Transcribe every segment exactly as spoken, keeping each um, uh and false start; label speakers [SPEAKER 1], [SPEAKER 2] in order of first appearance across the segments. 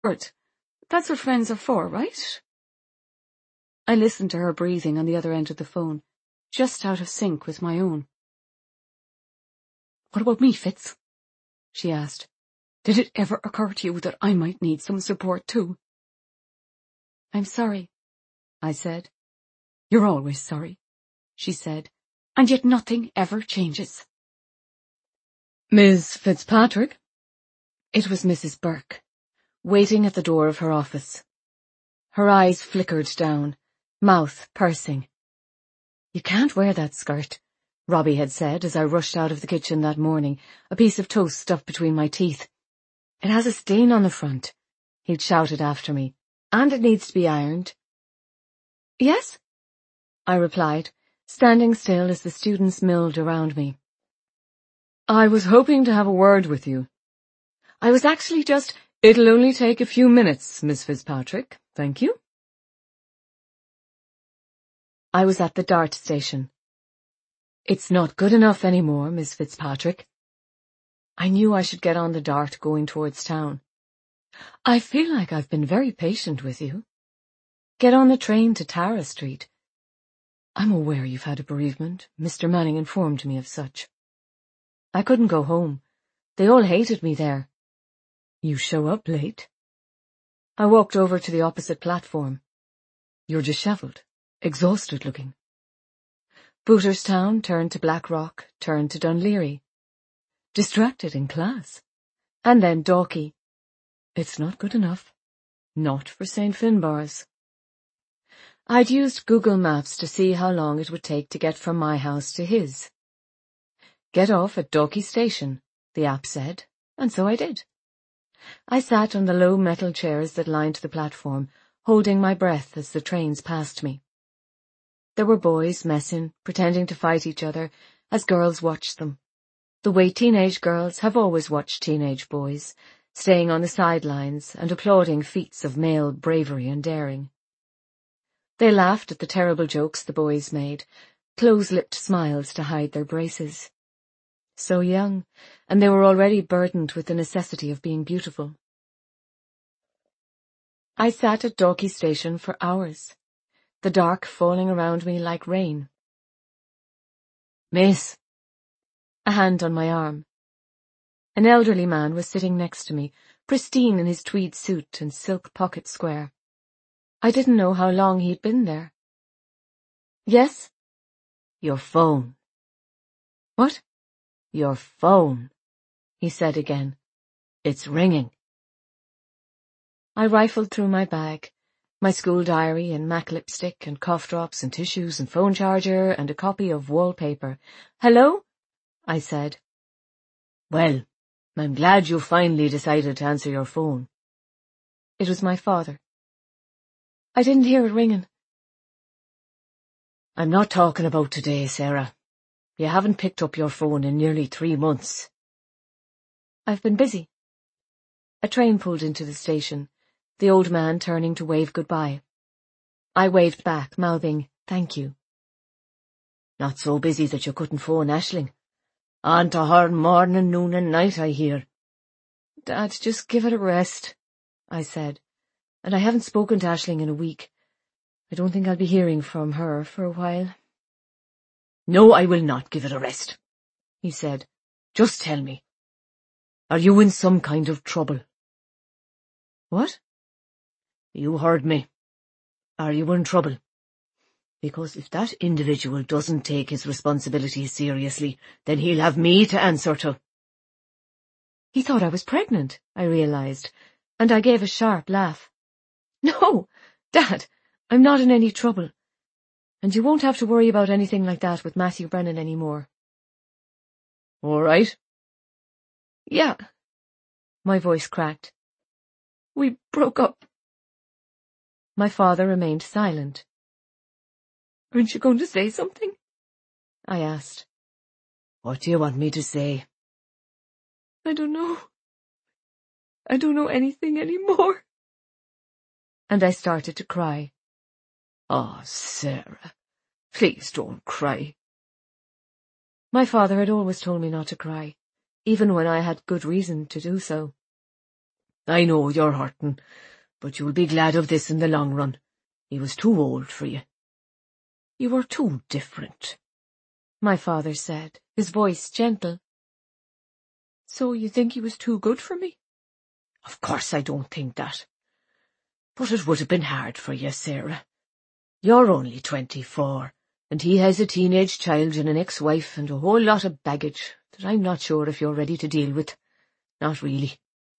[SPEAKER 1] support. That's what friends are for, right? I listened to her breathing on the other end of the phone, just out of sync with my own. What about me, Fitz? She asked. Did it ever occur to you that I might need some support too? I'm sorry, I said. You're always sorry, she said, and yet nothing ever changes. Miss Fitzpatrick? It was Missus Burke, waiting at the door of her office. Her eyes flickered down, mouth pursing. You can't wear that skirt, Robbie had said as I rushed out of the kitchen that morning, a piece of toast stuffed between my teeth. It has a stain on the front, he'd shouted after me, and it needs to be ironed. Yes? I replied, standing still as the students milled around me. I was hoping to have a word with you. I was actually just... It'll only take a few minutes, Miss Fitzpatrick. Thank you. I was at the DART station. It's not good enough anymore, Miss Fitzpatrick. I knew I should get on the DART going towards town. I feel like I've been very patient with you. Get on the train to Tara Street. I'm aware you've had a bereavement. Mister Manning informed me of such. I couldn't go home. They all hated me there. You show up late. I walked over to the opposite platform. You're dishevelled, exhausted looking. Booterstown turned to Blackrock, turned to Dunleary. Distracted in class. And then Dalkey. It's not good enough. Not for Saint Finbarr's. I'd used Google Maps to see how long it would take to get from my house to his. Get off at Dalkey Station, the app said, and so I did. I sat on the low metal chairs that lined the platform, holding my breath as the trains passed me. There were boys messing, pretending to fight each other, as girls watched them. The way teenage girls have always watched teenage boys, staying on the sidelines and applauding feats of male bravery and daring. They laughed at the terrible jokes the boys made, close-lipped smiles to hide their braces. So young, and they were already burdened with the necessity of being beautiful. I sat at Dalkey Station for hours, the dark falling around me like rain. Miss. A hand on my arm. An elderly man was sitting next to me, pristine in his tweed suit and silk pocket square. I didn't know how long he'd been there. Yes? Your phone. What? Your phone, he said again. It's ringing. I rifled through my bag, my school diary and MAC lipstick and cough drops and tissues and phone charger and a copy of Wallpaper. Hello? I said. Well, I'm glad you finally decided to answer your phone. It was my father. I didn't hear it ringing. I'm not talking about today, Sarah. You haven't picked up your phone in nearly three months. I've been busy. A train pulled into the station, the old man turning to wave goodbye. I waved back, mouthing, thank you. Not so busy that you couldn't phone Aisling. On to her morning, noon and night, I hear. Dad, just give it a rest, I said, and I haven't spoken to Aisling in a week. I don't think I'll be hearing from her for a while. No, I will not give it a rest, he said. Just tell me. Are you in some kind of trouble? What? You heard me. Are you in trouble? Because if that individual doesn't take his responsibilities seriously, then he'll have me to answer to. He thought I was pregnant, I realized, and I gave a sharp laugh. No, Dad, I'm not in any trouble. And you won't have to worry about anything like that with Matthew Brennan anymore. All right. Yeah. My voice cracked. We broke up. My father remained silent. Aren't you going to say something? I asked. What do you want me to say? I don't know. I don't know anything anymore. And I started to cry. Oh, Sarah, please don't cry. My father had always told me not to cry, even when I had good reason to do so. I know you're hurting, but you'll be glad of this in the long run. He was too old for you. You were too different, my father said, his voice gentle. So you think he was too good for me? Of course I don't think that. But it would have been hard for you, Sarah. You're only twenty-four, and he has a teenage child and an ex-wife and a whole lot of baggage that I'm not sure if you're ready to deal with. Not really.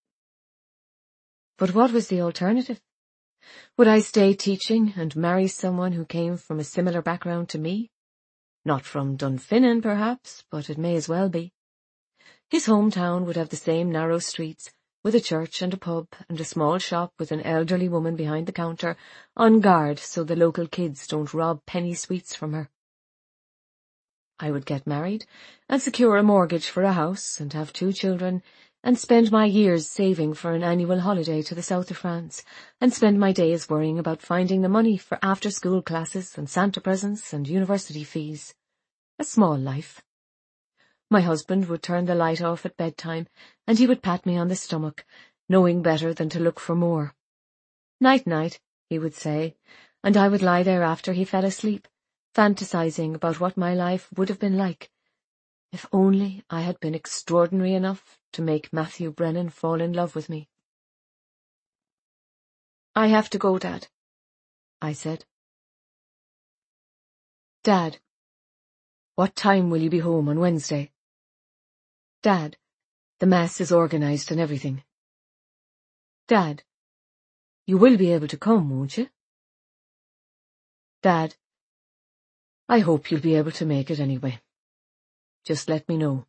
[SPEAKER 1] But what was the alternative? Would I stay teaching and marry someone who came from a similar background to me? Not from Dunfinnan, perhaps, but it may as well be. His hometown would have the same narrow streets, with a church and a pub and a small shop with an elderly woman behind the counter, on guard so the local kids don't rob penny sweets from her. I would get married and secure a mortgage for a house and have two children and spend my years saving for an annual holiday to the south of France and spend my days worrying about finding the money for after-school classes and Santa presents and university fees. A small life. My husband would turn the light off at bedtime, and he would pat me on the stomach, knowing better than to look for more. Night-night, he would say, and I would lie there after he fell asleep, fantasizing about what my life would have been like, if only I had been extraordinary enough to make Matthew Brennan fall in love with me. I have to go, Dad, I said. Dad, what time will you be home on Wednesday? Dad, the Mass is organised and everything. Dad, you will be able to come, won't you? Dad, I hope you'll be able to make it anyway. Just let me know.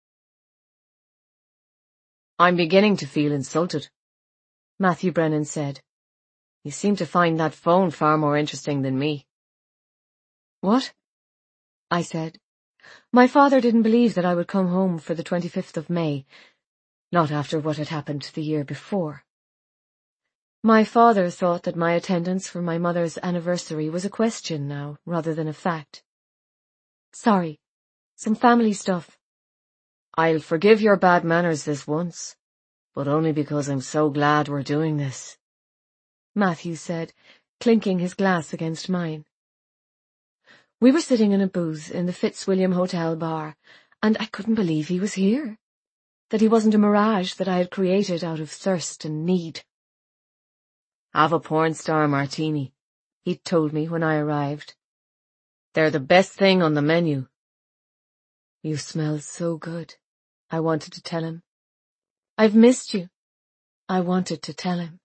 [SPEAKER 1] I'm beginning to feel insulted, Matthew Brennan said. You seem to find that phone far more interesting than me. What? I said. My father didn't believe that I would come home for the twenty-fifth of May, not after what had happened the year before. My father thought that my attendance for my mother's anniversary was a question now, rather than a fact. Sorry, some family stuff. I'll forgive your bad manners this once, but only because I'm so glad we're doing this, Matthew said, clinking his glass against mine. We were sitting in a booth in the Fitzwilliam Hotel bar, and I couldn't believe he was here, that he wasn't a mirage that I had created out of thirst and need. Have a porn star martini, he'd told me when I arrived. They're the best thing on the menu. You smell so good, I wanted to tell him. I've missed you, I wanted to tell him.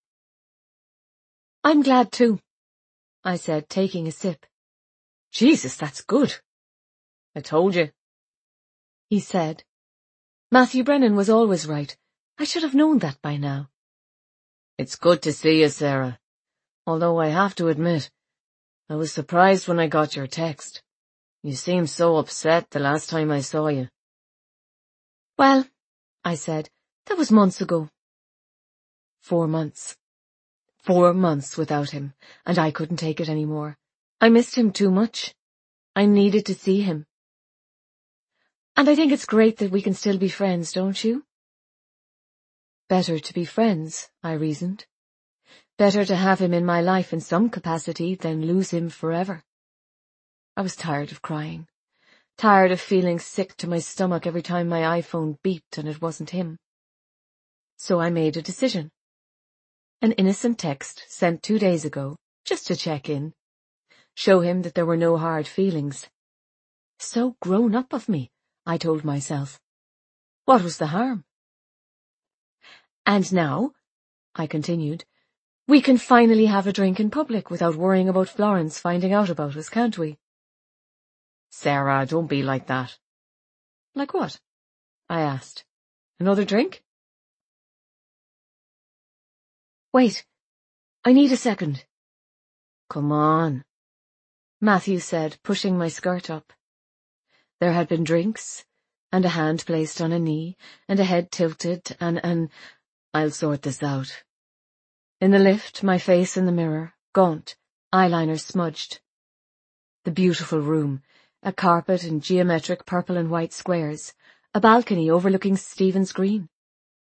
[SPEAKER 1] I'm glad too, I said, taking a sip. Jesus, that's good. I told you, he said. Matthew Brennan was always right. I should have known that by now. It's good to see you, Sarah. Although I have to admit, I was surprised when I got your text. You seemed so upset the last time I saw you. Well, I said, that was months ago. Four months. Four months without him, and I couldn't take it anymore. I missed him too much. I needed to see him. And I think it's great that we can still be friends, don't you? Better to be friends, I reasoned. Better to have him in my life in some capacity than lose him forever. I was tired of crying, tired of feeling sick to my stomach every time my iPhone beeped and it wasn't him. So I made a decision. An innocent text sent two days ago, just to check in. Show him that there were no hard feelings. So grown up of me, I told myself. What was the harm? And now, I continued, we can finally have a drink in public without worrying about Florence finding out about us, can't we? Sarah, don't be like that. Like what? I asked. Another drink? Wait, I need a second. Come on, Matthew said, pushing my skirt up. There had been drinks, and a hand placed on a knee, and a head tilted, and an, I'll sort this out. In the lift, my face in the mirror, gaunt, eyeliner smudged. The beautiful room, a carpet in geometric purple and white squares, a balcony overlooking Stephen's Green.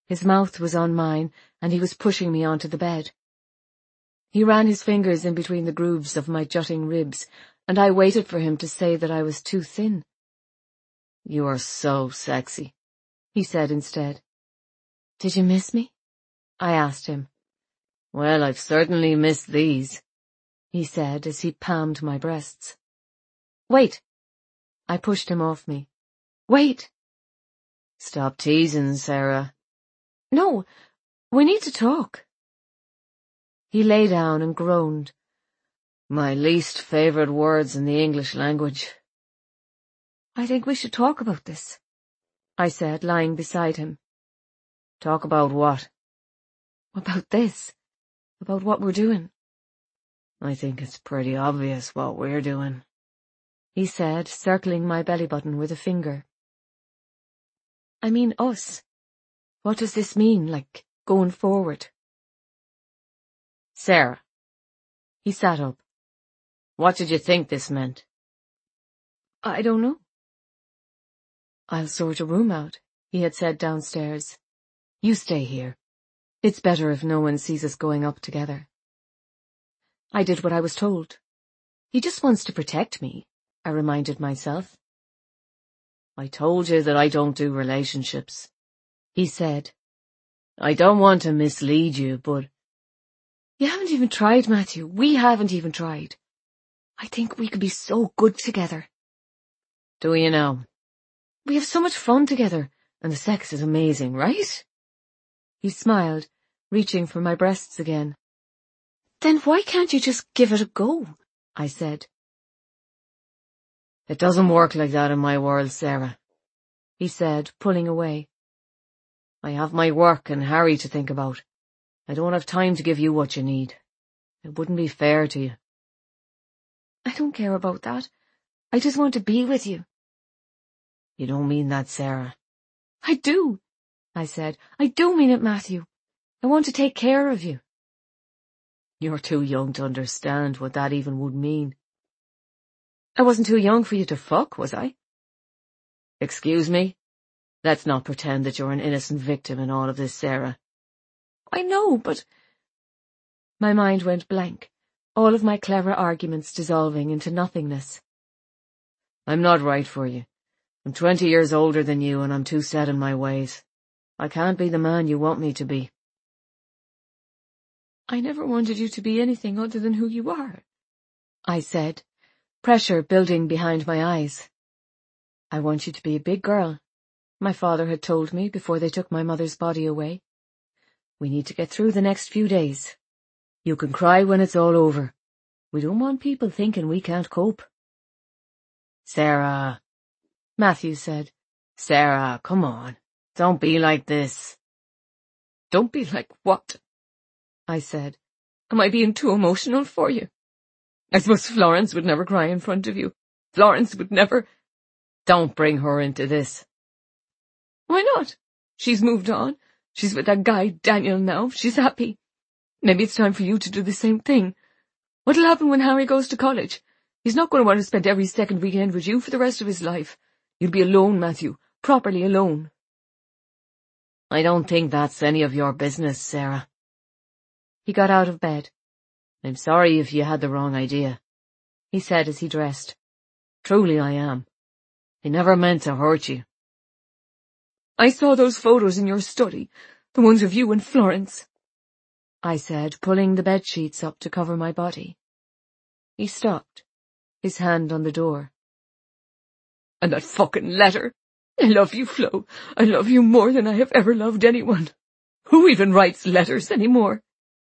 [SPEAKER 1] His mouth was on mine, and he was pushing me onto the bed. He ran his fingers in between the grooves of my jutting ribs, and I waited for him to say that I was too thin. "You are so sexy," he said instead. "Did you miss me?" I asked him. "Well, I've certainly missed these," he said as he palmed my breasts. "Wait." I pushed him off me. "Wait." "Stop teasing, Sarah." "No, we need to talk." He lay down and groaned. "My least favourite words in the English language." "I think we should talk about this," I said, lying beside him. "Talk about what?" "About this. About what we're doing." "I think it's pretty obvious what we're doing," he said, circling my belly button with a finger. "I mean us. What does this mean, like, going forward?" "Sarah." He sat up. "What did you think this meant?" "I don't know." "I'll sort a room out," he had said downstairs. "You stay here. It's better if no one sees us going up together." I did what I was told. He just wants to protect me, I reminded myself. "I told you that I don't do relationships," he said. "I don't want to mislead you, but—" "You haven't even tried, Matthew. We haven't even tried. I think we could be so good together." "Do you know? We have so much fun together, and the sex is amazing, right?" He smiled, reaching for my breasts again. "Then why can't you just give it a go?" I said. "It doesn't work like that in my world, Sarah," he said, pulling away. "I have my work and Harry to think about. I don't have time to give you what you need. It wouldn't be fair to you." "I don't care about that. I just want to be with you." "You don't mean that, Sarah." "I do," I said. "I do mean it, Matthew. I want to take care of you." "You're too young to understand what that even would mean." "I wasn't too young for you to fuck, was I?" "Excuse me? Let's not pretend that you're an innocent victim in all of this, Sarah." "I know, but—" My mind went blank, all of my clever arguments dissolving into nothingness. "I'm not right for you. I'm twenty years older than you, and I'm too set in my ways. I can't be the man you want me to be." "I never wanted you to be anything other than who you are," I said, pressure building behind my eyes. "I want you to be a big girl," my father had told me before they took my mother's body away. "We need to get through the next few days. You can cry when it's all over. We don't want people thinking we can't cope." "Sarah," Matthew said. "Sarah, come on. Don't be like this." "Don't be like what?" I said. "Am I being too emotional for you? I suppose Florence would never cry in front of you. Florence would never—" "Don't bring her into this." "Why not? She's moved on. She's with that guy Daniel now. She's happy. Maybe it's time for you to do the same thing. What'll happen when Harry goes to college? He's not going to want to spend every second weekend with you for the rest of his life. You'll be alone, Matthew, properly alone." "I don't think that's any of your business, Sarah." He got out of bed. "I'm sorry if you had the wrong idea," he said as he dressed. "Truly I am. I never meant to hurt you." "I saw those photos in your study, the ones of you and Florence," I said, pulling the bed sheets up to cover my body. He stopped, his hand on the door. "And that fucking letter. I love you, Flo. I love you more than I have ever loved anyone. Who even writes letters anymore?"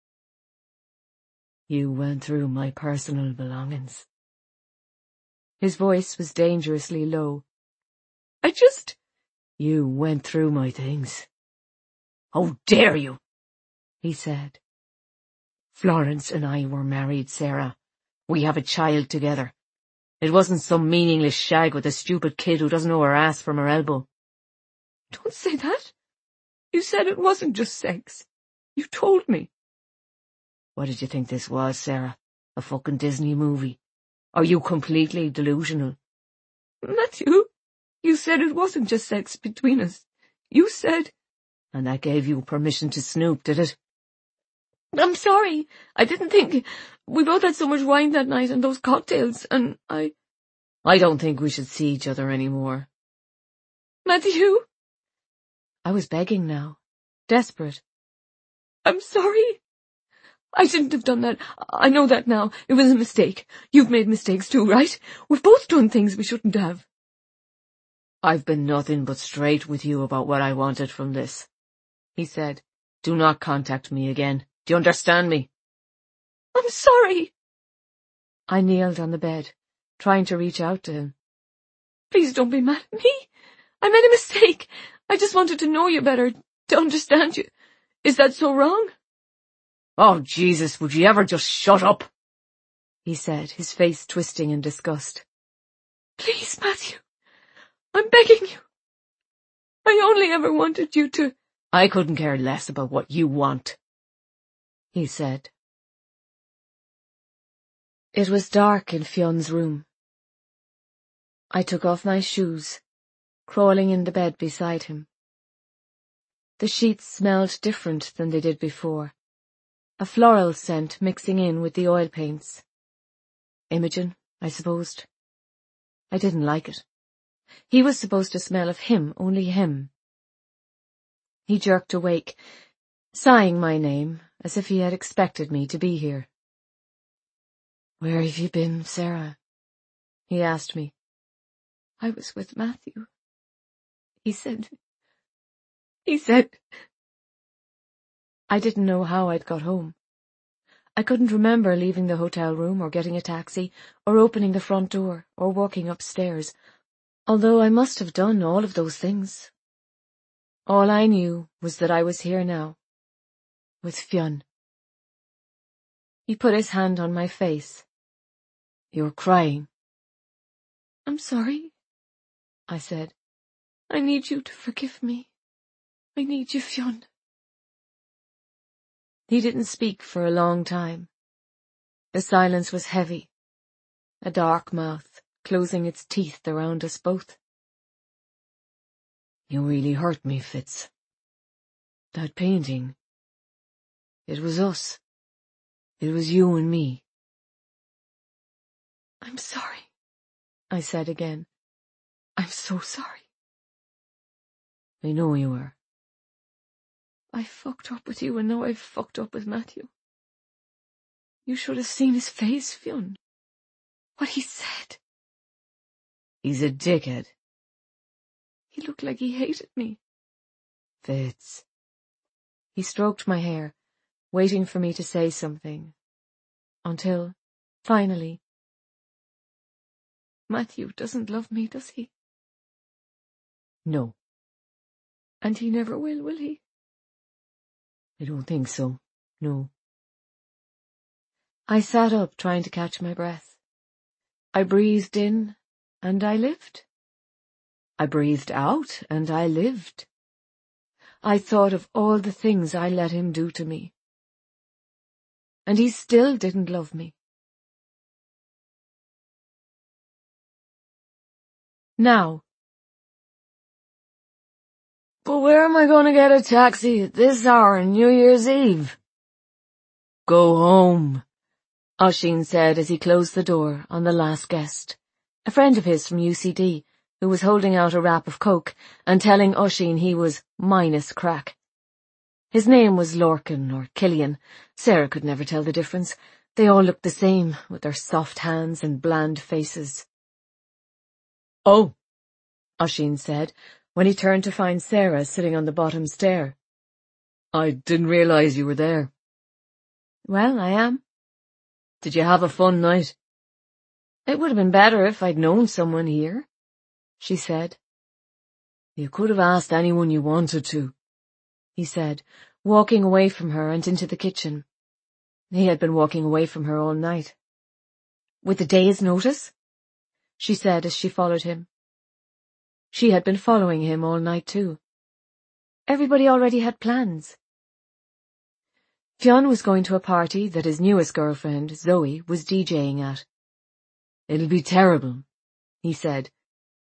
[SPEAKER 1] "You went through my personal belongings." His voice was dangerously low. "I just—" "You went through my things." "How dare you?" he said. "Florence and I were married, Sarah. We have a child together. It wasn't some meaningless shag with a stupid kid who doesn't know her ass from her elbow." "Don't say that. You said it wasn't just sex. You told me." "What did you think this was, Sarah? A fucking Disney movie? Are you completely delusional?" "Matthew, you said it wasn't just sex between us. You said—" And that gave you permission to snoop, did it? I'm sorry. I didn't think. We both had so much wine that night and those cocktails, and I... I don't think we should see each other anymore. Matthew? I was begging now. Desperate. I'm sorry. I shouldn't have done that. I know that now. It was a mistake. You've made mistakes too, right? We've both done things we shouldn't have. I've been nothing but straight with you about what I wanted from this, he said. Do not contact me again. Do you understand me? I'm sorry. I kneeled on the bed, trying to reach out to him. Please don't be mad at me. I made a mistake. I just wanted to know you better, to understand you. Is that so wrong? Oh, Jesus, would you ever just shut up? He said, his face twisting in disgust. Please, Matthew. I'm begging you. I only ever wanted you to... I couldn't care less about what you want, he said. It was dark in Fionn's room. I took off my shoes, crawling in the bed beside him. The sheets smelled different than they did before, a floral scent mixing in with the oil paints. Imogen, I supposed. I didn't like it. He was supposed to smell of him, only him. He jerked awake, sighing my name, as if he had expected me to be here. Where have you been, Sarah? He asked me. I was with Matthew. He said... He said... I didn't know how I'd got home. I couldn't remember leaving the hotel room or getting a taxi or opening the front door or walking upstairs, although I must have done all of those things. All I knew was that I was here now, with Fionn. He put his hand on my face. You're crying. I'm sorry, I said. I need you to forgive me. I need you, Fionn. He didn't speak for a long time. The silence was heavy, a dark mouth closing its teeth around us both. You really hurt me, Fitz. That painting. It was us. It was you and me. I'm sorry, I said again. I'm so sorry. I know you were. I fucked up with you and now I've fucked up with Matthew. You should have seen his face, Fionn. What he said. He's a dickhead. He looked like he hated me. Fitz. He stroked my hair, waiting for me to say something, until, finally, Matthew doesn't love me, does he? No. And he never will, will he? I don't think so, no. I sat up, trying to catch my breath. I breathed in, and I lived. I breathed out, and I lived. I thought of all the things I let him do to me. And he still didn't love me. Now. But where am I going to get a taxi at this hour on New Year's Eve? Go home, Oisín said as he closed the door on the last guest, a friend of his from U C D, who was holding out a wrap of coke and telling Oisín he was minus crack. His name was Lorcan or Killian. Sarah could never tell the difference. They all looked the same, with their soft hands and bland faces. Oh, Oisín said, when he turned to find Sarah sitting on the bottom stair. I didn't realize you were there. Well, I am. Did you have a fun night? It would have been better if I'd known someone here, she said. You could have asked anyone you wanted to, he said, walking away from her and into the kitchen. He had been walking away from her all night. With a day's notice? She said as she followed him. She had been following him all night too. Everybody already had plans. Fionn was going to a party that his newest girlfriend, Zoe, was DJing at. It'll be terrible, he said.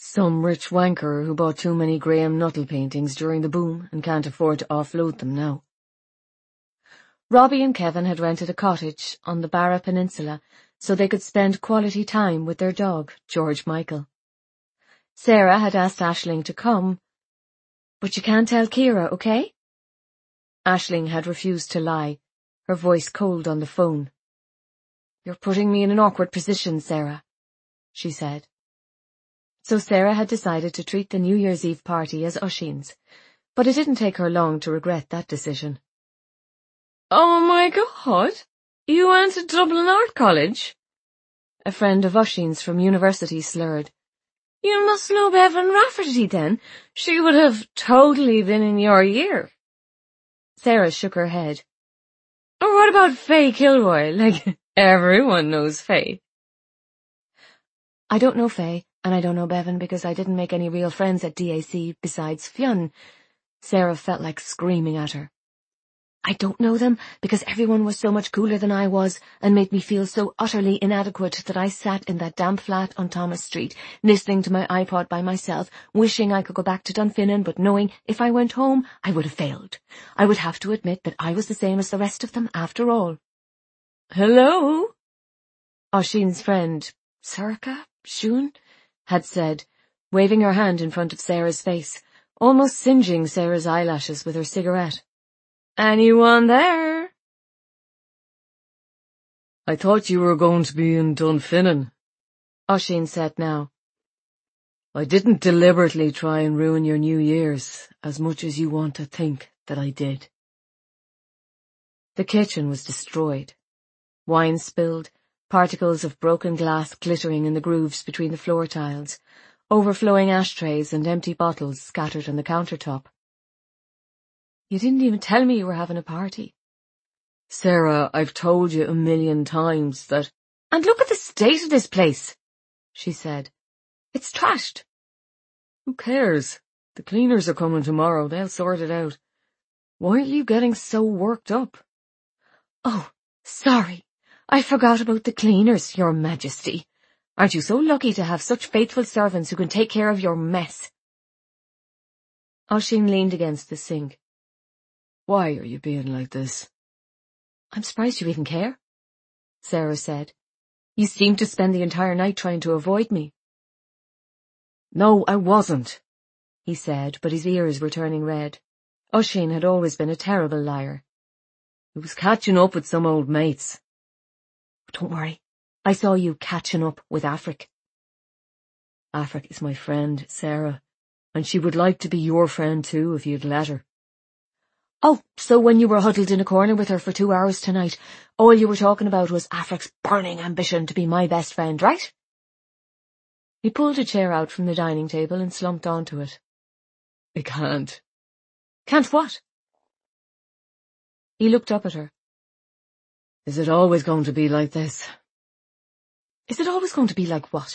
[SPEAKER 1] Some rich wanker who bought too many Graham Nuttall paintings during the boom and can't afford to offload them now. Robbie and Kevin had rented a cottage on the Barra Peninsula so they could spend quality time with their dog, George Michael. Sarah had asked Aisling to come, but you can't tell Ciara, okay? Aisling had refused to lie, her voice cold on the phone. You're putting me in an awkward position, Sarah, she said. So Sarah had decided to treat the New Year's Eve party as Oisín's, but it didn't take her long to regret that decision. Oh my God, you went to Dublin Art College? A friend of Oisín's from university slurred. You must know Bevan Rafferty then. She would have totally been in your year. Sarah shook her head. Or what about Faye Kilroy? Like, everyone knows Faye. I don't know Faye, and I don't know Bevan because I didn't make any real friends at D A C besides Fionn. Sarah felt like screaming at her. I don't know them because everyone was so much cooler than I was and made me feel so utterly inadequate that I sat in that damp flat on Thomas Street, listening to my iPod by myself, wishing I could go back to Dunfinnan, but knowing if I went home, I would have failed. I would have to admit that I was the same as the rest of them after all. Hello? Oisín's friend, Circa, Shun, had said, waving her hand in front of Sarah's face, almost singeing Sarah's eyelashes with her cigarette. Anyone there? I thought you were going to be in Dunfinnan, Oisín said now. I didn't deliberately try and ruin your New Year's, as much as you want to think that I did. The kitchen was destroyed. Wine spilled, particles of broken glass glittering in the grooves between the floor tiles, overflowing ashtrays and empty bottles scattered on the countertop. You didn't even tell me you were having a party. Sarah, I've told you a million times that— And look at the state of this place, she said. It's trashed. Who cares? The cleaners are coming tomorrow. They'll sort it out. Why are you getting so worked up? Oh, sorry. I forgot about the cleaners, Your Majesty. Aren't you so lucky to have such faithful servants who can take care of your mess? Oisín leaned against the sink. Why are you being like this? I'm surprised you even care, Sarah said. You seemed to spend the entire night trying to avoid me. No, I wasn't, he said, but his ears were turning red. Oisín had always been a terrible liar. He was catching up with some old mates. Don't worry, I saw you catching up with Afric. Afric is my friend, Sarah, and she would like to be your friend too if you'd let her. Oh, so when you were huddled in a corner with her for two hours tonight, all you were talking about was Afric's burning ambition to be my best friend, right? He pulled a chair out from the dining table and slumped onto it. I can't. Can't what? He looked up at her. Is it always going to be like this? Is it always going to be like what?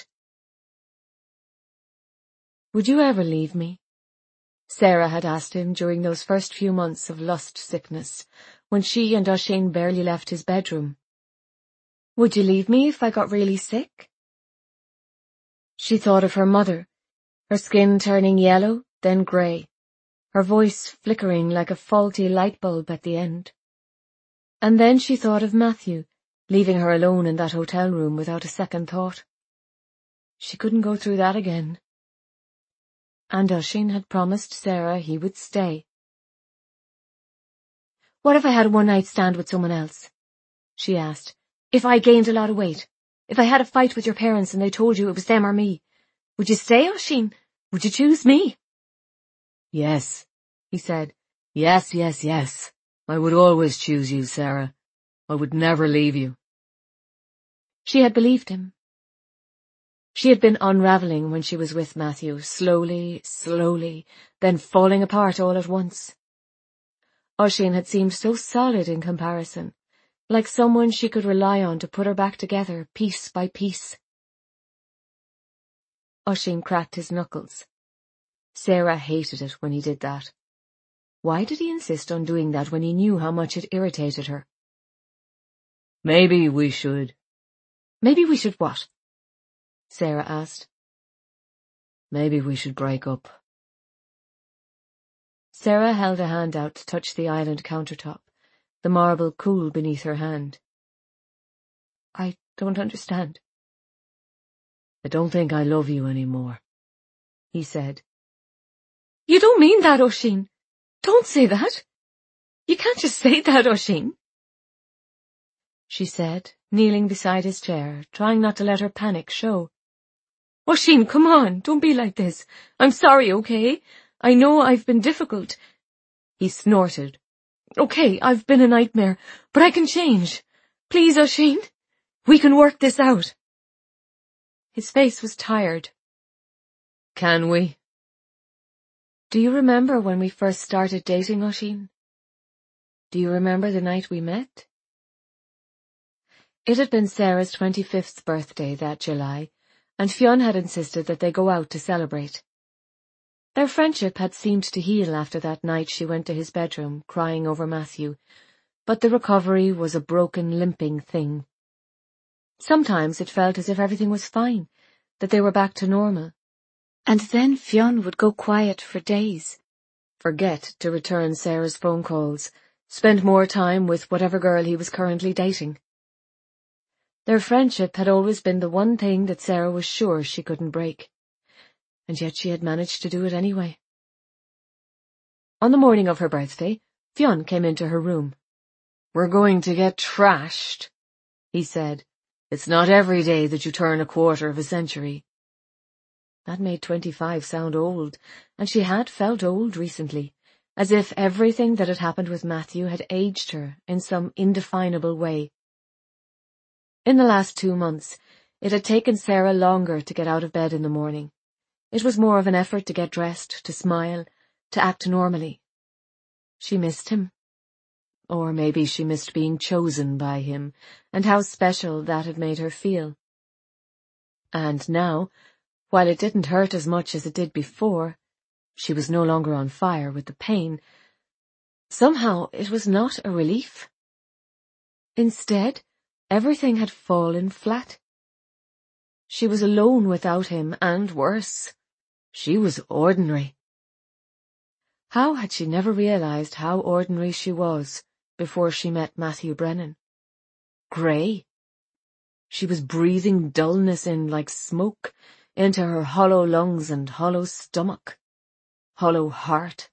[SPEAKER 1] Would you ever leave me? Sarah had asked him during those first few months of lust sickness, when she and Oisín barely left his bedroom. Would you leave me if I got really sick? She thought of her mother, her skin turning yellow, then grey, her voice flickering like a faulty light bulb at the end. And then she thought of Matthew, leaving her alone in that hotel room without a second thought. She couldn't go through that again. And Oisín had promised Sarah he would stay. What if I had a one-night stand with someone else? She asked. If I gained a lot of weight? If I had a fight with your parents and they told you it was them or me? Would you stay, Oisín? Would you choose me? Yes, he said. Yes, yes, yes. I would always choose you, Sarah. I would never leave you. She had believed him. She had been unravelling when she was with Matthew, slowly, slowly, then falling apart all at once. Oisín had seemed so solid in comparison, like someone she could rely on to put her back together, piece by piece. Oisín cracked his knuckles. Sarah hated it when he did that. Why did he insist on doing that when he knew how much it irritated her? Maybe we should. Maybe we should what? Sarah asked. Maybe we should break up. Sarah held a hand out to touch the island countertop, the marble cool beneath her hand. I don't understand. I don't think I love you anymore, he said. You don't mean that, Oisín. Don't say that. You can't just say that, Oisín. She said, kneeling beside his chair, trying not to let her panic show. Oisín, come on, don't be like this. I'm sorry, okay? I know I've been difficult. He snorted. Okay, I've been a nightmare, but I can change. Please, Oisín, we can work this out. His face was tired. Can we? Do you remember when we first started dating, Oisín? Do you remember the night we met? It had been Sarah's twenty-fifth birthday that July, and Fionn had insisted that they go out to celebrate. Their friendship had seemed to heal after that night she went to his bedroom, crying over Matthew, but the recovery was a broken, limping thing. Sometimes it felt as if everything was fine, that they were back to normal. And then Fionn would go quiet for days, forget to return Sarah's phone calls, spend more time with whatever girl he was currently dating. Their friendship had always been the one thing that Sarah was sure she couldn't break, and yet she had managed to do it anyway. On the morning of her birthday, Fionn came into her room. We're going to get trashed, he said. It's not every day that you turn a quarter of a century. That made twenty-five sound old, and she had felt old recently, as if everything that had happened with Matthew had aged her in some indefinable way. In the last two months, it had taken Sarah longer to get out of bed in the morning. It was more of an effort to get dressed, to smile, to act normally. She missed him. Or maybe she missed being chosen by him, and how special that had made her feel. And now, while it didn't hurt as much as it did before, she was no longer on fire with the pain. Somehow it was not a relief. Instead, everything had fallen flat. She was alone without him, and worse, she was ordinary. How had she never realized how ordinary she was before she met Matthew Brennan? Grey. She was breathing dullness in like smoke into her hollow lungs and hollow stomach, hollow heart.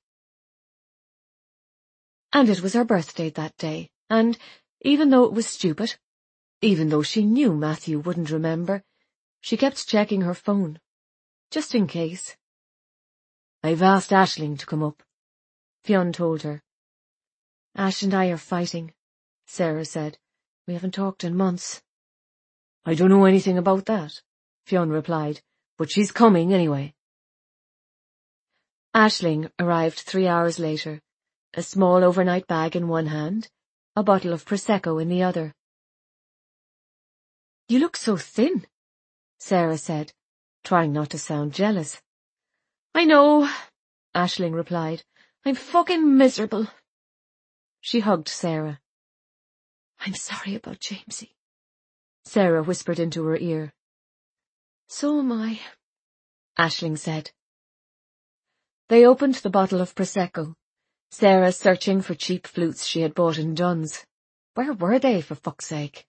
[SPEAKER 1] And it was her birthday that day, and even though it was stupid, even though she knew Matthew wouldn't remember, she kept checking her phone, just in case. I've asked Aisling to come up, Fionn told her. Ash and I are fighting, Sarah said. We haven't talked in months. I don't know anything about that, Fionn replied, but she's coming anyway. Aisling arrived three hours later, a small overnight bag in one hand, a bottle of Prosecco in the other. You look so thin, Sarah said, trying not to sound jealous. I know, Aisling replied. I'm fucking miserable. She hugged Sarah. I'm sorry about Jamesy, Sarah whispered into her ear. So am I, Aisling said. They opened the bottle of Prosecco, Sarah searching for cheap flutes she had bought in Dunn's. Where were they, for fuck's sake?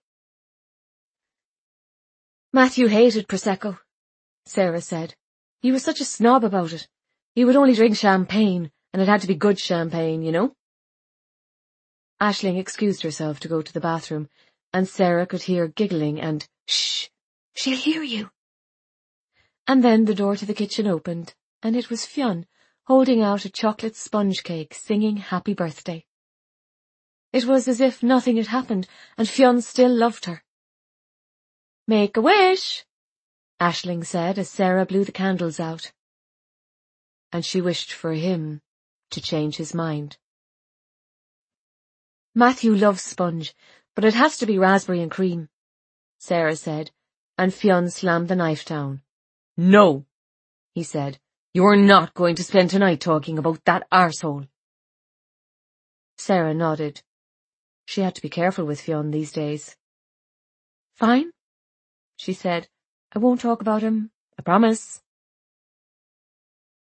[SPEAKER 1] Matthew hated Prosecco, Sarah said. He was such a snob about it. He would only drink champagne, and it had to be good champagne, you know? Aisling excused herself to go to the bathroom, and Sarah could hear giggling and, Shh, she'll hear you. And then the door to the kitchen opened, and it was Fionn, holding out a chocolate sponge cake, singing happy birthday. It was as if nothing had happened, and Fionn still loved her. Make a wish, Aisling said as Sarah blew the candles out. And she wished for him to change his mind. Matthew loves sponge, but it has to be raspberry and cream, Sarah said, and Fionn slammed the knife down. No, he said, you're not going to spend tonight talking about that arsehole. Sarah nodded. She had to be careful with Fionn these days. Fine, she said. I won't talk about him, I promise.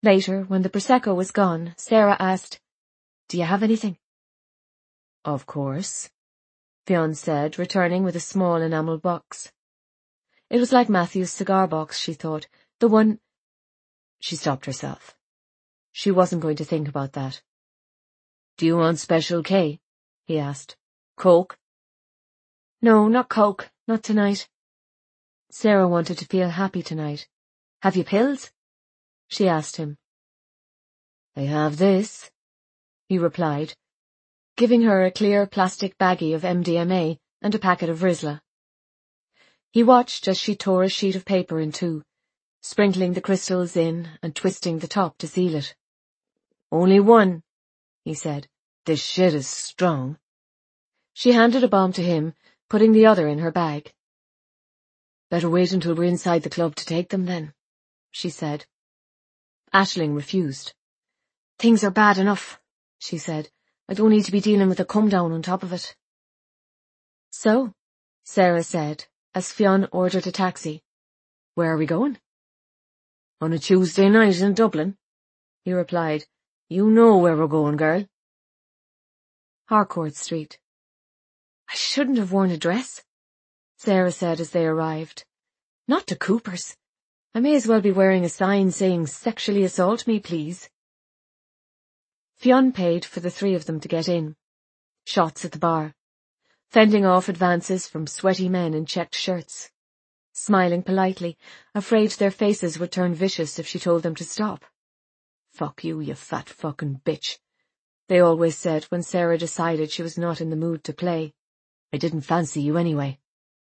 [SPEAKER 1] Later, when the Prosecco was gone, Sarah asked, "Do you have anything?" "Of course," Fionn said, returning with a small enamel box. It was like Matthew's cigar box, she thought, the one— She stopped herself. She wasn't going to think about that. "Do you want Special K?" he asked. "Coke?" "No, not Coke, not tonight." Sarah wanted to feel happy tonight. "Have you pills?" she asked him. "I have this," he replied, giving her a clear plastic baggie of M D M A and a packet of Rizla. He watched as she tore a sheet of paper in two, sprinkling the crystals in and twisting the top to seal it. "Only one," he said. "This shit is strong." She handed a bomb to him, putting the other in her bag. "Better wait until we're inside the club to take them then," she said. Aisling refused. "Things are bad enough," she said. "I don't need to be dealing with a come-down on top of it." "So," Sarah said, as Fionn ordered a taxi. "Where are we going?" "On a Tuesday night in Dublin," he replied. "You know where we're going, girl." Harcourt Street. "I shouldn't have worn a dress," Sarah said as they arrived. "Not to Cooper's. I may as well be wearing a sign saying sexually assault me, please." Fionn paid for the three of them to get in. Shots at the bar. Fending off advances from sweaty men in checked shirts. Smiling politely, afraid their faces would turn vicious if she told them to stop. "Fuck you, you fat fucking bitch," they always said when Sarah decided she was not in the mood to play. "I didn't fancy you anyway."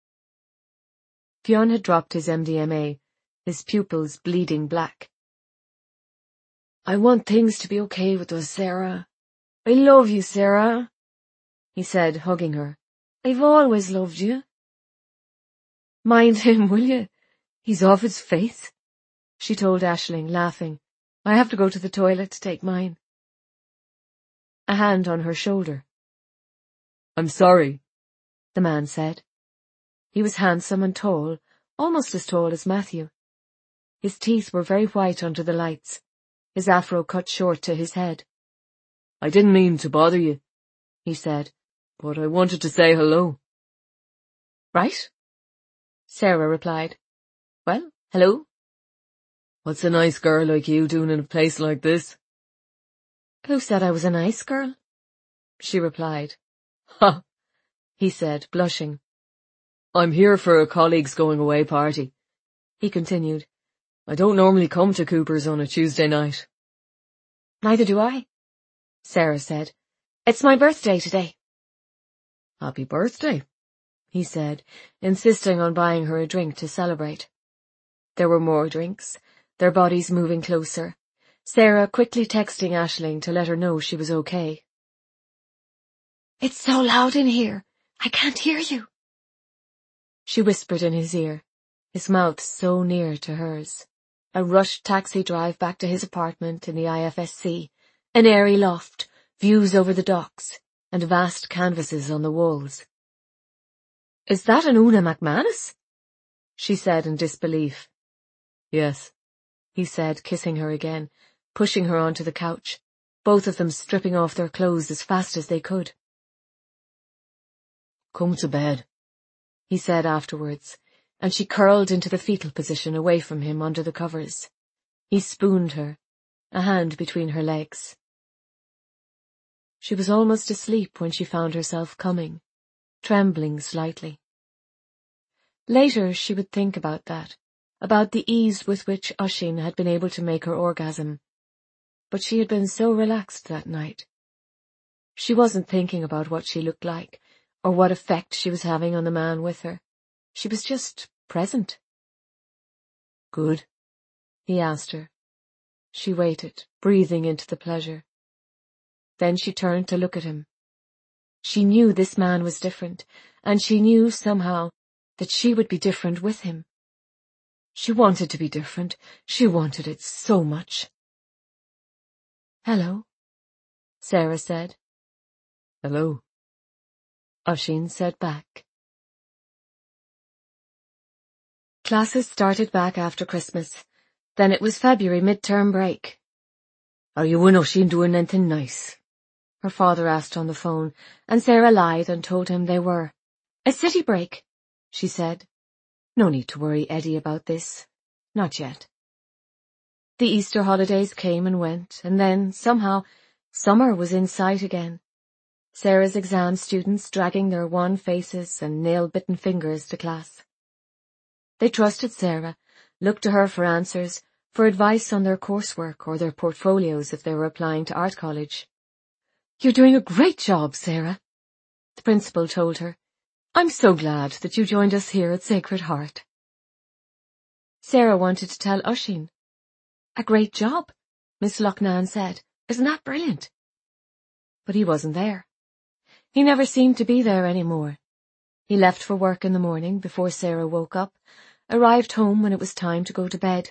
[SPEAKER 1] Fionn had dropped his M D M A, his pupils bleeding black. "I want things to be okay with us, Sarah. I love you, Sarah," he said, hugging her. "I've always loved you." "Mind him, will you? He's off his face," she told Aisling, laughing. "I have to go to the toilet to take mine." A hand on her shoulder. "I'm sorry," the man said. He was handsome and tall, almost as tall as Matthew. His teeth were very white under the lights, his afro cut short to his head. "I didn't mean to bother you," he said, "but I wanted to say hello." "Right," Sarah replied. "Well, hello." "What's a nice girl like you doing in a place like this?" "Who said I was a nice girl?" she replied. "Ha," he said, blushing. "I'm here for a colleague's going-away party," he continued. "I don't normally come to Cooper's on a Tuesday night." "Neither do I," Sarah said. "It's my birthday today." "Happy birthday," he said, insisting on buying her a drink to celebrate. There were more drinks, their bodies moving closer, Sarah quickly texting Aisling to let her know she was okay. "It's so loud in here, I can't hear you," she whispered in his ear, his mouth so near to hers. A rushed taxi drive back to his apartment in the I F S C, an airy loft, views over the docks, and vast canvases on the walls. "Is that an Una McManus?" she said in disbelief. "Yes," he said, kissing her again, pushing her onto the couch, both of them stripping off their clothes as fast as they could. "Come to bed," he said afterwards, and she curled into the fetal position away from him under the covers. He spooned her, a hand between her legs. She was almost asleep when she found herself coming, trembling slightly. Later she would think about that, about the ease with which Oisín had been able to make her orgasm. But she had been so relaxed that night. She wasn't thinking about what she looked like, or what effect she was having on the man with her. She was just present. "Good?" he asked her. She waited, breathing into the pleasure. Then she turned to look at him. She knew this man was different, and she knew, somehow, that she would be different with him. She wanted to be different. She wanted it so much. "Hello," Sarah said. "Hello," Oisín said back. Classes started back after Christmas. Then it was February midterm break. Are you and Oisín doing anything nice? Her father asked on the phone, and Sarah lied and told him they were. A city break, she said. No need to worry Eddie about this. Not yet. The Easter holidays came and went, and then, somehow, summer was in sight again. Sarah's exam students dragging their wan faces and nail-bitten fingers to class. They trusted Sarah, looked to her for answers, for advice on their coursework or their portfolios if they were applying to art college. You're doing a great job, Sarah, the principal told her. I'm so glad that you joined us here at Sacred Heart. Sarah wanted to tell Oisín. A great job, Miss Loughnane said. Isn't that brilliant? But he wasn't there. He never seemed to be there any more. He left for work in the morning before Sarah woke up, arrived home when it was time to go to bed.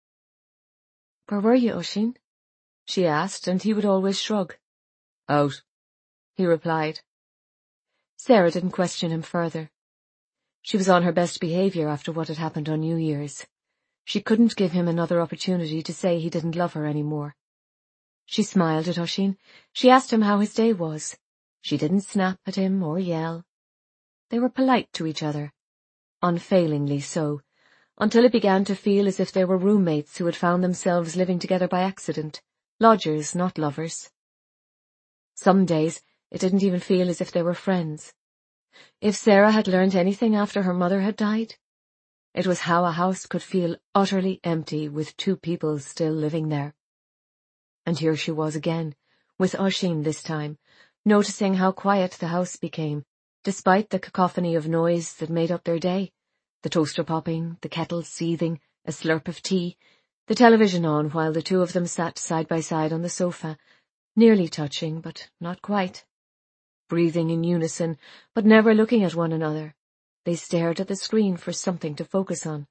[SPEAKER 1] Where were you, Oisín? She asked, and he would always shrug. Out, he replied. Sarah didn't question him further. She was on her best behaviour after what had happened on New Year's. She couldn't give him another opportunity to say he didn't love her any more. She smiled at Oisín. She asked him how his day was. She didn't snap at him or yell. They were polite to each other, unfailingly so, until it began to feel as if they were roommates who had found themselves living together by accident, lodgers, not lovers. Some days it didn't even feel as if they were friends. If Sarah had learned anything after her mother had died, it was how a house could feel utterly empty with two people still living there. And here she was again, with Oisín this time, noticing how quiet the house became, despite the cacophony of noise that made up their day, the toaster popping, the kettle seething, a slurp of tea, the television on while the two of them sat side by side on the sofa, nearly touching, but not quite. Breathing in unison, but never looking at one another, they stared at the screen for something to focus on.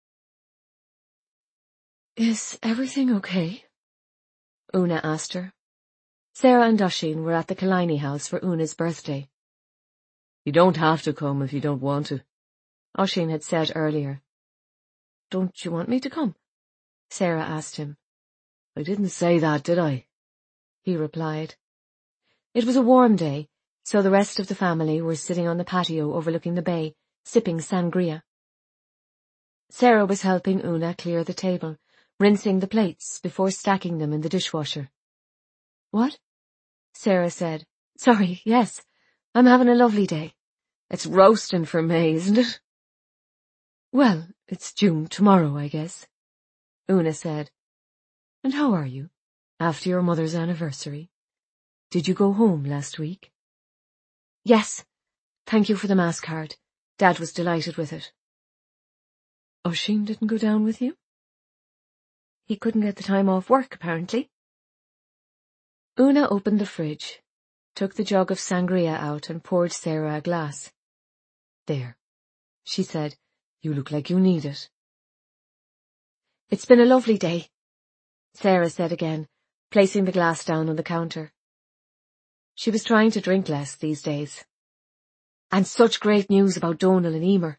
[SPEAKER 1] Is everything okay? Una asked her. Sarah and Oisín were at the Killiney house for Una's birthday. You don't have to come if you don't want to, Oisín had said earlier. Don't you want me to come? Sarah asked him. I didn't say that, did I? He replied. It was a warm day, so the rest of the family were sitting on the patio overlooking the bay, sipping sangria. Sarah was helping Una clear the table, rinsing the plates before stacking them in the dishwasher. What? Sarah said. Sorry, yes, I'm having a lovely day. It's roasting for May, isn't it? Well, it's June tomorrow, I guess, Una said. And how are you, after your mother's anniversary? Did you go home last week? Yes, thank you for the mass card. Dad was delighted with it. Oisín didn't go down with you? He couldn't get the time off work, apparently. Una opened the fridge, took the jug of sangria out and poured Sarah a glass. There, she said, you look like you need it. It's been a lovely day, Sarah said again, placing the glass down on the counter. She was trying to drink less these days. And such great news about Donal and Emer.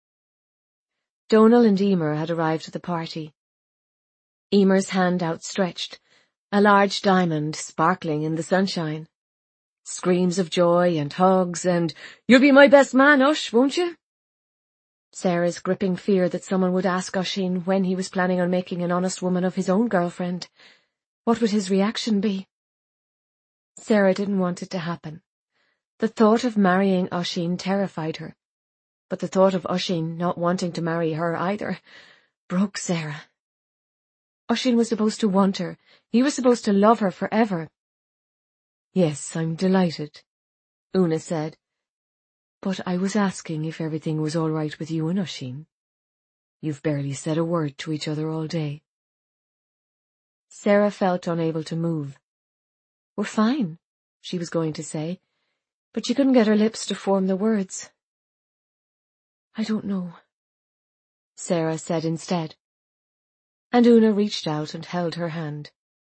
[SPEAKER 1] Donal and Emer had arrived at the party. Emer's hand outstretched, a large diamond sparkling in the sunshine. Screams of joy and hugs and, you'll be my best man, Ush, won't you? Sarah's gripping fear that someone would ask Oisín when he was planning on making an honest woman of his own girlfriend. What would his reaction be? Sarah didn't want it to happen. The thought of marrying Oisín terrified her, but the thought of Oisín not wanting to marry her either broke Sarah. Oisín was supposed to want her. He was supposed to love her forever. Yes, I'm delighted, Una said. But I was asking if everything was all right with you and Oisín. You've barely said a word to each other all day. Sarah felt unable to move. We're fine, she was going to say, but she couldn't get her lips to form the words. I don't know, Sarah said instead, and Una reached out and held her hand.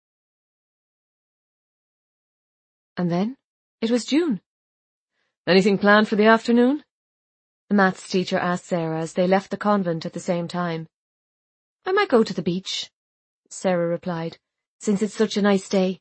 [SPEAKER 1] And then it was June. Anything planned for the afternoon? The maths teacher asked Sarah as they left the convent at the same time. I might go to the beach, Sarah replied. since it's such a nice day.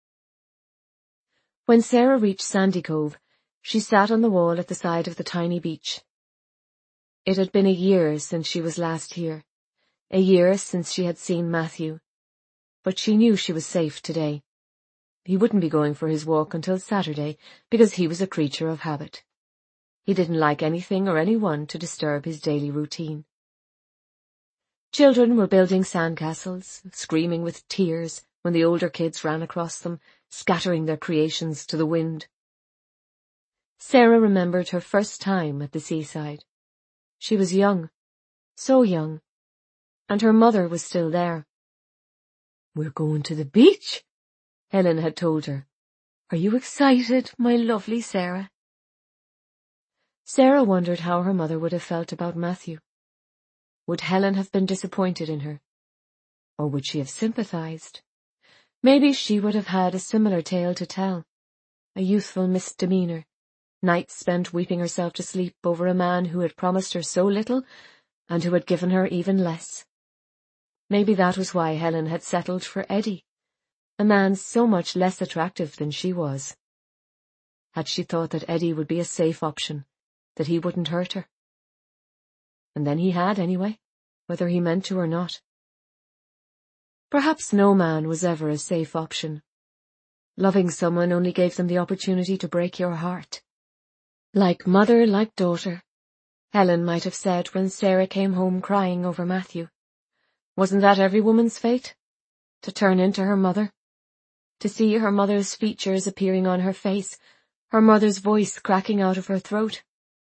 [SPEAKER 1] When Sarah reached Sandy Cove, she sat on the wall at the side of the tiny beach. It had been a year since she was last here, a year since she had seen Matthew, but she knew she was safe today. He wouldn't be going for his walk until Saturday, because he was a creature of habit. He didn't like anything or anyone to disturb his daily routine. Children were building sandcastles, screaming with tears when the older kids ran across them, scattering their creations to the wind. Sarah remembered her first time at the seaside. She was young, so young, and her mother was still there. "We're going to the beach," Helen had told her. "Are you excited, my lovely Sarah?" Sarah wondered how her mother would have felt about Matthew. Would Helen have been disappointed in her? Or would she have sympathized? Maybe she would have had a similar tale to tell, a youthful misdemeanor, nights spent weeping herself to sleep over a man who had promised her so little and who had given her even less. Maybe that was why Helen had settled for Eddie, a man so much less attractive than she was. Had she thought that Eddie would be a safe option, that he wouldn't hurt her? And then he had anyway, whether he meant to or not. Perhaps no man was ever a safe option. Loving someone only gave them the opportunity to break your heart. Like mother, like daughter, Helen might have said when Sarah came home crying over Matthew. Wasn't that every woman's fate? To turn into her mother? To see her mother's features appearing on her face, her mother's voice cracking out of her throat?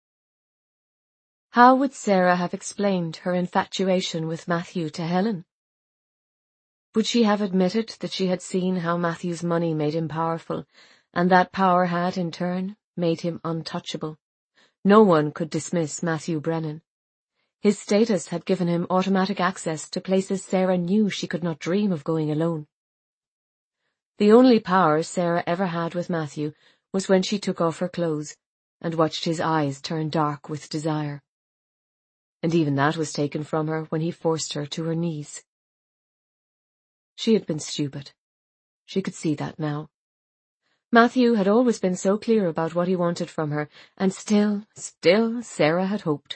[SPEAKER 1] How would Sarah have explained her infatuation with Matthew to Helen? Would she have admitted that she had seen how Matthew's money made him powerful, and that power had, in turn, made him untouchable? No one could dismiss Matthew Brennan. His status had given him automatic access to places Sarah knew she could not dream of going alone. The only power Sarah ever had with Matthew was when she took off her clothes and watched his eyes turn dark with desire. And even that was taken from her when he forced her to her knees. She had been stupid. She could see that now. Matthew had always been so clear about what he wanted from her, and still, still Sarah had hoped.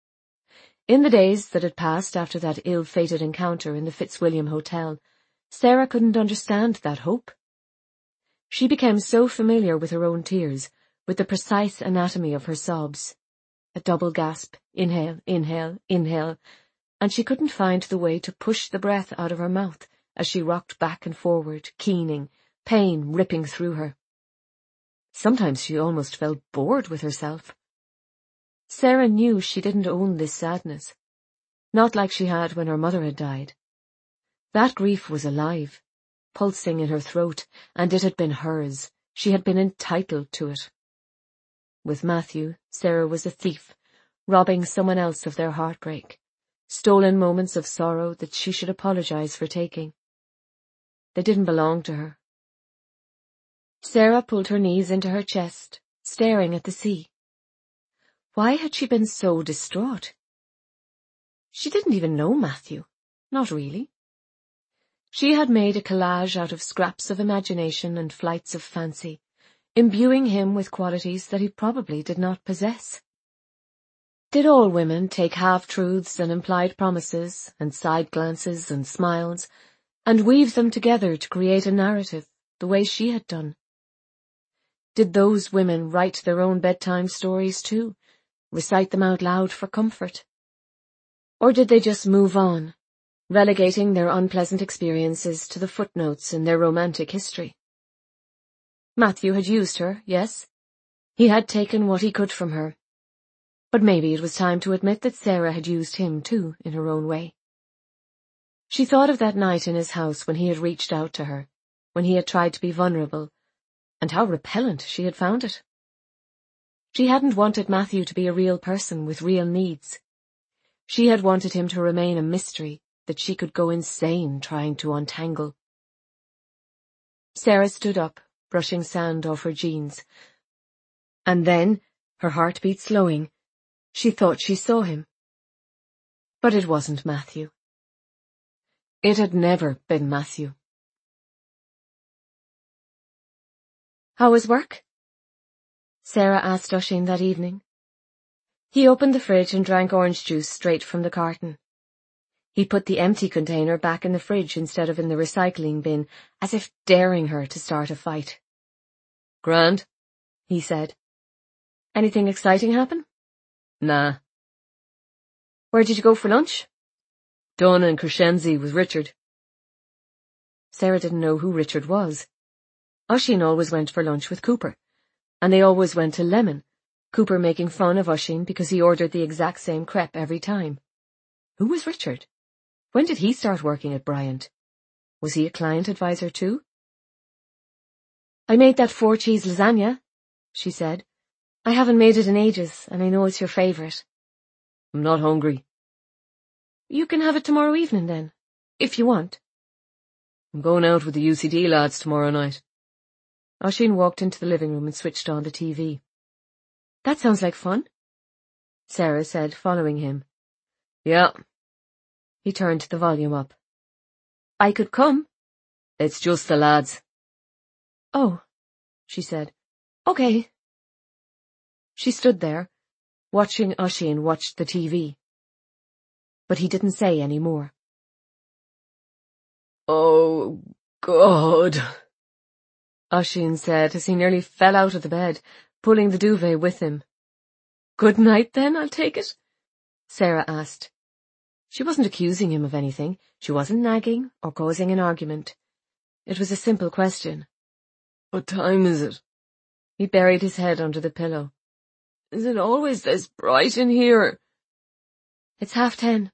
[SPEAKER 1] In the days that had passed after that ill-fated encounter in the Fitzwilliam Hotel, Sarah couldn't understand that hope. She became so familiar with her own tears, with the precise anatomy of her sobs. A double gasp, inhale, inhale, inhale, and she couldn't find the way to push the breath out of her mouth as she rocked back and forward, keening, pain ripping through her. Sometimes she almost felt bored with herself. Sarah knew she didn't own this sadness, not like she had when her mother had died. That grief was alive, pulsing in her throat, and it had been hers. She had been entitled to it. With Matthew, Sarah was a thief, robbing someone else of their heartbreak, stolen moments of sorrow that she should apologize for taking. They didn't belong to her. Sarah pulled her knees into her chest, staring at the sea. Why had she been so distraught? She didn't even know Matthew. Not really. She had made a collage out of scraps of imagination and flights of fancy, imbuing him with qualities that he probably did not possess. Did all women take half-truths and implied promises, and side glances and smiles, and weave them together to create a narrative, the way she had done? Did those women write their own bedtime stories too, recite them out loud for comfort? Or did they just move on, relegating their unpleasant experiences to the footnotes in their romantic history? Matthew had used her, yes. He had taken what he could from her. But maybe it was time to admit that Sarah had used him too, in her own way. She thought of that night in his house when he had reached out to her, when he had tried to be vulnerable, and how repellent she had found it. She hadn't wanted Matthew to be a real person with real needs. She had wanted him to remain a mystery that she could go insane trying to untangle. Sarah stood up, brushing sand off her jeans. And then, her heartbeat slowing, she thought she saw him. But it wasn't Matthew. It had never been Matthew. How was work? Sarah asked Oisín that evening. He opened the fridge and drank orange juice straight from the carton. He put the empty container back in the fridge instead of in the recycling bin, as if daring her to start a fight. Grand, he said. Anything exciting happen? Nah. Where did you go for lunch? Donna and Crescenzi with Richard. Sarah didn't know who Richard was. Oisín always went for lunch with Cooper, and they always went to Lemon, Cooper making fun of Oisín because he ordered the exact same crepe every time. Who was Richard? When did he start working at Bryant? Was he a client advisor too? I made that four-cheese lasagna, she said. I haven't made it in ages, and I know it's your favourite. I'm not hungry. You can have it tomorrow evening then, if you want. I'm going out with the U C D lads tomorrow night. Oisín walked into the living room and switched on the T V. That sounds like fun, Sarah said, following him. Yeah. He turned the volume up. I could come. It's just the lads. Oh, she said. Okay. She stood there, watching Oisín watch the T V. But he didn't say any more. Oh, God, Oisín said as he nearly fell out of the bed, pulling the duvet with him. Good night then, I'll take it? Sarah asked. She wasn't accusing him of anything. She wasn't nagging or causing an argument. It was a simple question. What time is it? He buried his head under the pillow. Is it always this bright in here? It's half ten.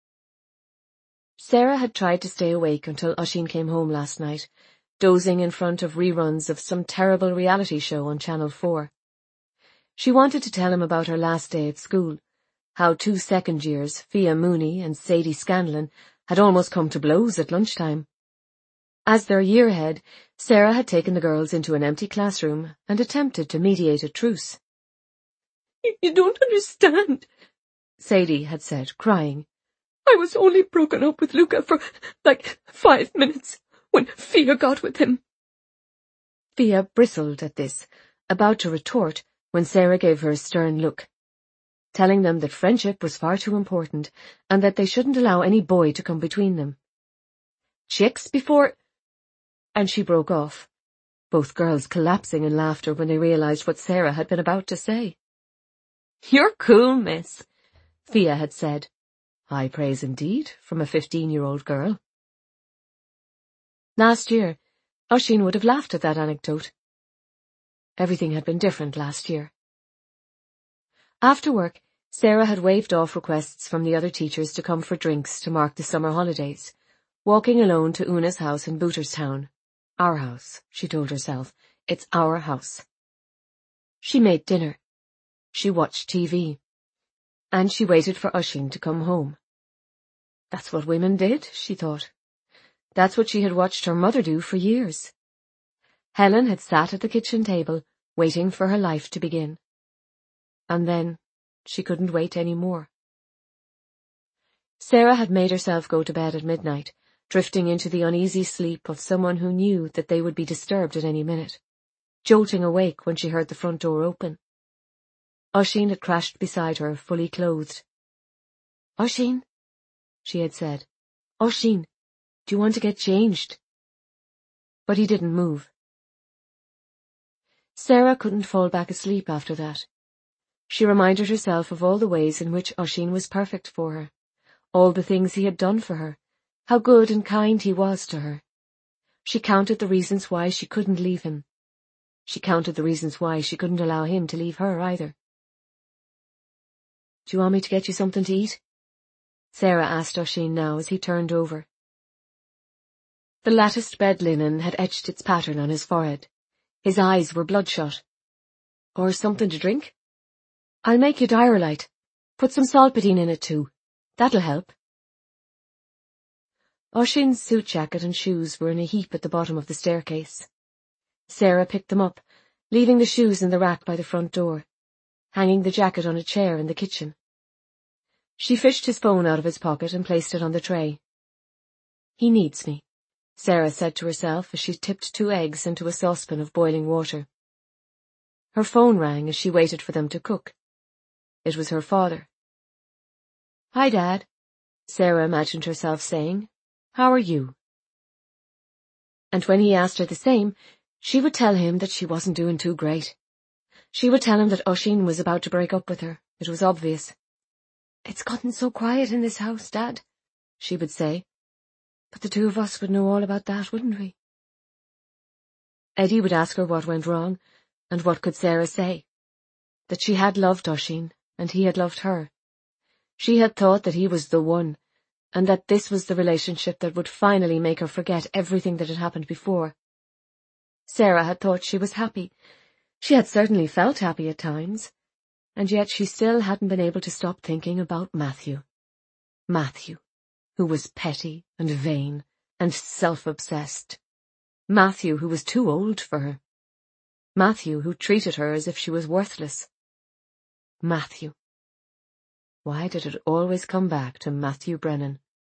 [SPEAKER 1] Sarah had tried to stay awake until Oisín came home last night, dozing in front of reruns of some terrible reality show on Channel four. She wanted to tell him about her last day at school, how two second years, Fia Mooney and Sadie Scanlon, had almost come to blows at lunchtime. As their year head, Sarah had taken the girls into an empty classroom and attempted to mediate a truce. You don't understand, Sadie had said, crying. I was only broken up with Luca for, like, five minutes, when Fia got with him. Fia bristled at this, about to retort, when Sarah gave her a stern look, telling them that friendship was far too important, and that they shouldn't allow any boy to come between them. Chicks before... And she broke off, both girls collapsing in laughter when they realized what Sarah had been about to say. You're cool, miss, Fia had said. High praise indeed, from a fifteen-year-old girl. Last year, Oisín would have laughed at that anecdote. Everything had been different last year. After work, Sarah had waved off requests from the other teachers to come for drinks to mark the summer holidays, walking alone to Una's house in Booterstown. Our house, she told herself. It's our house. She made dinner. She watched T V. And she waited for Oisín to come home. That's what women did, she thought. That's what she had watched her mother do for years. Helen had sat at the kitchen table, waiting for her life to begin. And then she couldn't wait any more. Sarah had made herself go to bed at midnight, drifting into the uneasy sleep of someone who knew that they would be disturbed at any minute, jolting awake when she heard the front door open. Oisín had crashed beside her, fully clothed. Oisín, she had said. Oisín, do you want to get changed? But he didn't move. Sarah couldn't fall back asleep after that. She reminded herself of all the ways in which Oisín was perfect for her, all the things he had done for her, how good and kind he was to her. She counted the reasons why she couldn't leave him. She counted the reasons why she couldn't allow him to leave her either. Do you want me to get you something to eat? Sarah asked Oisín now as he turned over. The latticed bed linen had etched its pattern on his forehead. His eyes were bloodshot. Or something to drink? I'll make you diarrhea. Put some saltpeter in it too. That'll help. Oisín's suit jacket and shoes were in a heap at the bottom of the staircase. Sarah picked them up, leaving the shoes in the rack by the front door, hanging the jacket on a chair in the kitchen. She fished his phone out of his pocket and placed it on the tray. He needs me, Sarah said to herself as she tipped two eggs into a saucepan of boiling water. Her phone rang as she waited for them to cook. It was her father. "Hi, Dad," Sarah imagined herself saying. "How are you?" And when he asked her the same, she would tell him that she wasn't doing too great. She would tell him that Oisín was about to break up with her. It was obvious. "It's gotten so quiet in this house, Dad," she would say. "But the two of us would know all about that, wouldn't we?" Eddie would ask her what went wrong, and what could Sarah say? That she had loved Oisín, and he had loved her. She had thought that he was the one, and that this was the relationship that would finally make her forget everything that had happened before. Sarah had thought she was happy. She had certainly felt happy at times, and yet she still hadn't been able to stop thinking about Matthew. Matthew, who was petty and vain and self-obsessed. Matthew, who was too old for her. Matthew, who treated her as if she was worthless. Matthew. Why did it always come back to Matthew Brennan?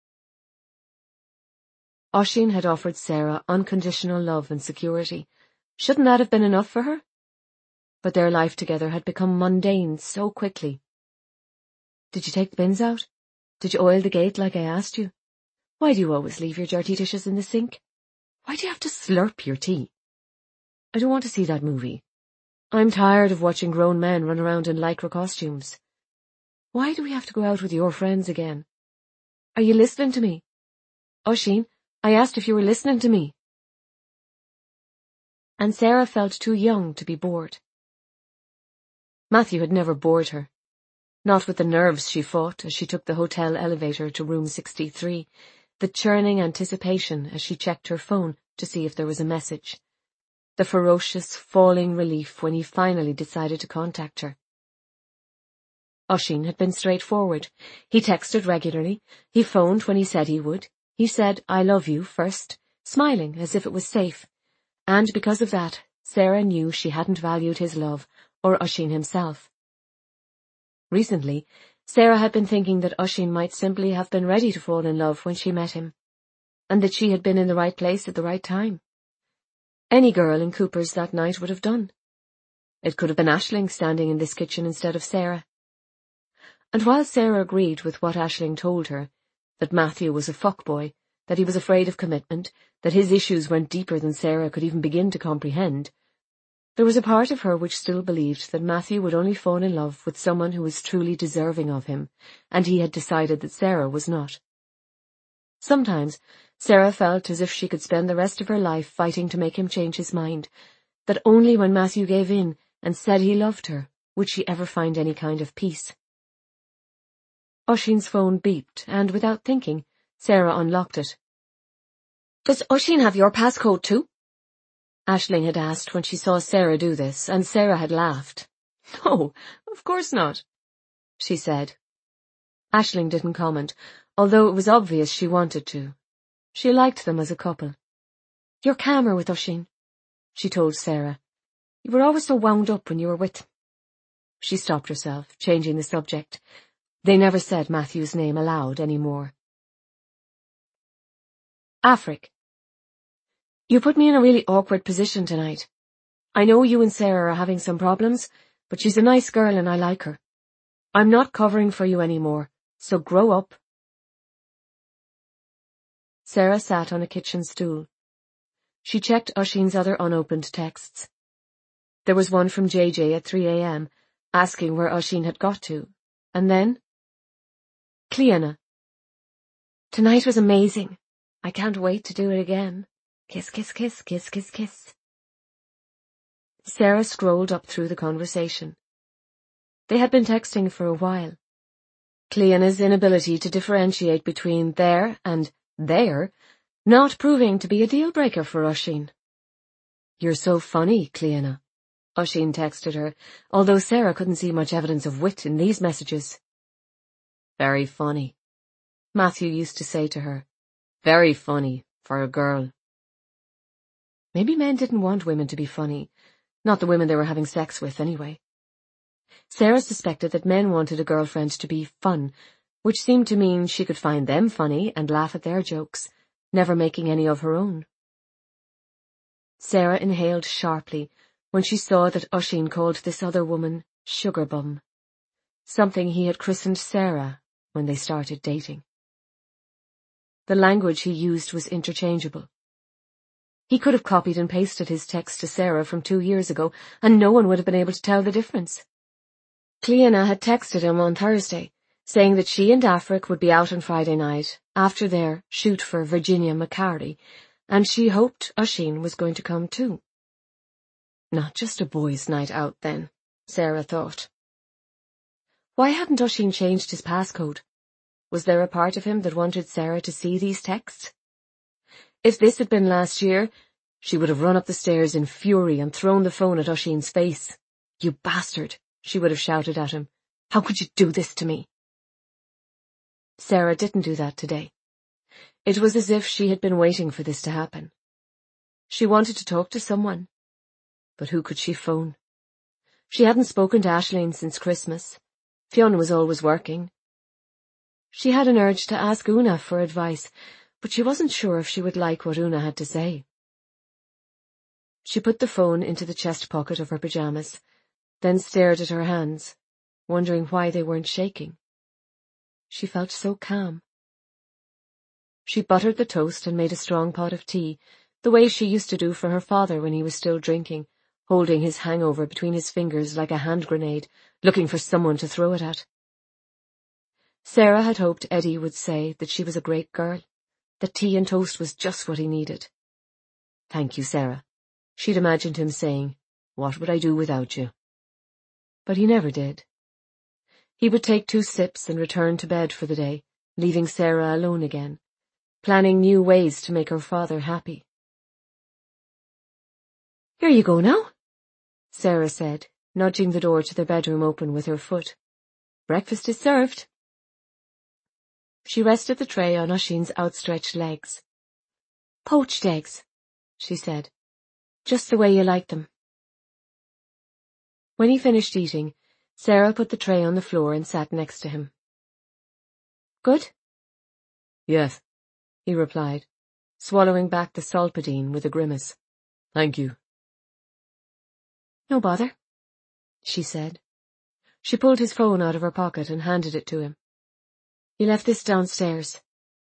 [SPEAKER 1] Oisín had offered Sarah unconditional love and security. Shouldn't that have been enough for her? But their life together had become mundane so quickly. "Did you take the bins out? Did you oil the gate like I asked you? Why do you always leave your dirty dishes in the sink? Why do you have to slurp your tea? I don't want to see that movie. I'm tired of watching grown men run around in lycra costumes. Why do we have to go out with your friends again? Are you listening to me? Oisín, I asked if you were listening to me." And Sarah felt too young to be bored. Matthew had never bored her. Not with the nerves she fought as she took the hotel elevator to room sixty-three, the churning anticipation as she checked her phone to see if there was a message, the ferocious, falling relief when he finally decided to contact her. Oisín had been straightforward. He texted regularly. He phoned when he said he would. He said, "I love you," first, smiling as if it was safe. And because of that, Sarah knew she hadn't valued his love, or Oisín himself. Recently, Sarah had been thinking that Oisín might simply have been ready to fall in love when she met him, and that she had been in the right place at the right time. Any girl in Cooper's that night would have done. It could have been Aisling standing in this kitchen instead of Sarah. And while Sarah agreed with what Aisling told her, that Matthew was a fuckboy, that he was afraid of commitment, that his issues went deeper than Sarah could even begin to comprehend, there was a part of her which still believed that Matthew would only fall in love with someone who was truly deserving of him, and he had decided that Sarah was not. Sometimes Sarah felt as if she could spend the rest of her life fighting to make him change his mind, that only when Matthew gave in and said he loved her would she ever find any kind of peace. Oisín's phone beeped, and without thinking, Sarah unlocked it. "Does Oisín have your passcode too?" Aisling had asked when she saw Sarah do this, and Sarah had laughed. "No, of course not," she said. Aisling didn't comment, although it was obvious she wanted to. She liked them as a couple. "You're calmer with Oisín," she told Sarah. "You were always so wound up when you were with—" She stopped herself, changing the subject. They never said Matthew's name aloud any more. "Afric, you put me in a really awkward position tonight. I know you and Sarah are having some problems, but she's a nice girl and I like her. I'm not covering for you anymore, so grow up." Sarah sat on a kitchen stool. She checked Oisín's other unopened texts. There was one from J J at three a m, asking where Oisín had got to, and then, "Cliona, tonight was amazing. I can't wait to do it again. Kiss, kiss, kiss, kiss, kiss, kiss." Sarah scrolled up through the conversation. They had been texting for a while. Cliona's inability to differentiate between there and there not proving to be a deal-breaker for Oisín. "You're so funny, Cliona," Oisín texted her, although Sarah couldn't see much evidence of wit in these messages. "Very funny," Matthew used to say to her. "Very funny, for a girl." Maybe men didn't want women to be funny, not the women they were having sex with anyway. Sarah suspected that men wanted a girlfriend to be fun, which seemed to mean she could find them funny and laugh at their jokes, never making any of her own. Sarah inhaled sharply when she saw that Oisín called this other woman Sugar Bum, something he had christened Sarah when they started dating. The language he used was interchangeable. He could have copied and pasted his text to Sarah from two years ago, and no one would have been able to tell the difference. Cliona had texted him on Thursday, saying that she and Afric would be out on Friday night, after their shoot for Virginia McCarty, and she hoped Oisín was going to come too. Not just a boys' night out, then, Sarah thought. Why hadn't Oisín changed his passcode? Was there a part of him that wanted Sarah to see these texts? If this had been last year, she would have run up the stairs in fury and thrown the phone at Oisín's face. "You bastard," she would have shouted at him. "How could you do this to me?" Sarah didn't do that today. It was as if she had been waiting for this to happen. She wanted to talk to someone. But who could she phone? She hadn't spoken to Aisling since Christmas. Fiona was always working. She had an urge to ask Una for advice, but she wasn't sure if she would like what Una had to say. She put the phone into the chest pocket of her pyjamas, then stared at her hands, wondering why they weren't shaking. She felt so calm. She buttered the toast and made a strong pot of tea, the way she used to do for her father when he was still drinking, holding his hangover between his fingers like a hand grenade, looking for someone to throw it at. Sarah had hoped Eddie would say that she was a great girl, that tea and toast was just what he needed. "Thank you, Sarah," she'd imagined him saying. "What would I do without you?" But he never did. He would take two sips and return to bed for the day, leaving Sarah alone again, planning new ways to make her father happy. "Here you go now," Sarah said, nudging the door to their bedroom open with her foot. "Breakfast is served." She rested the tray on Oisín's outstretched legs. "Poached eggs," she said. "Just the way you like them." When he finished eating, Sarah put the tray on the floor and sat next to him. "Good?" "Yes," he replied, swallowing back the Solpadeine with a grimace. "Thank you." "No bother," she said. She pulled his phone out of her pocket and handed it to him. "He left this downstairs."